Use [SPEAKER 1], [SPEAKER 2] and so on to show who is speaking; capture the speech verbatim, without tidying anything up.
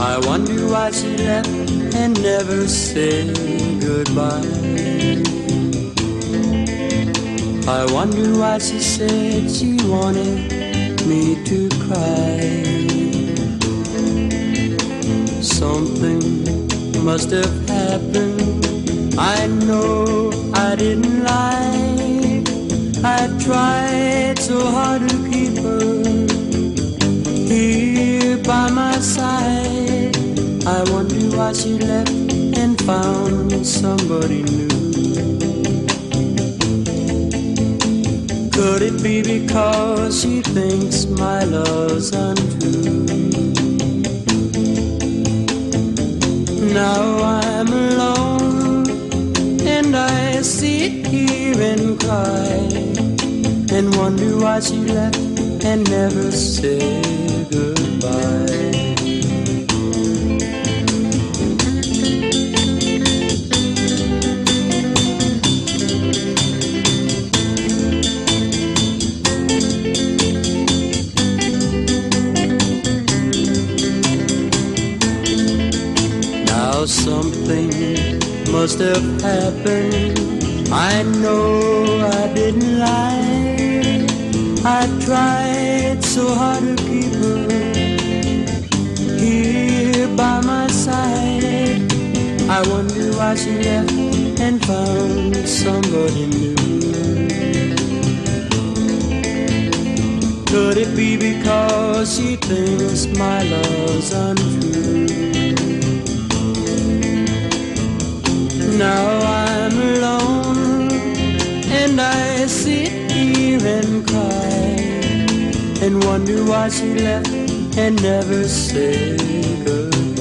[SPEAKER 1] I wonder why she left and never said goodbye. I wonder why she said she wanted me to cry. Something must have happened, I know I didn't lie. I tried so hard to keep her here by my side. I wonder why she left and found somebody new. Could it be because she thinks my love's untrue? Now I'm alone and I sit here and cry and wonder why she left and never said goodbye. Now something must have happened, I know I didn't lie. I tried so hard to keep her here by my side. I wonder why she left and found somebody new. Could it be because she thinks my love's untrue? Now I'm alone and I sit here and cry and wonder why she left and never said goodbye.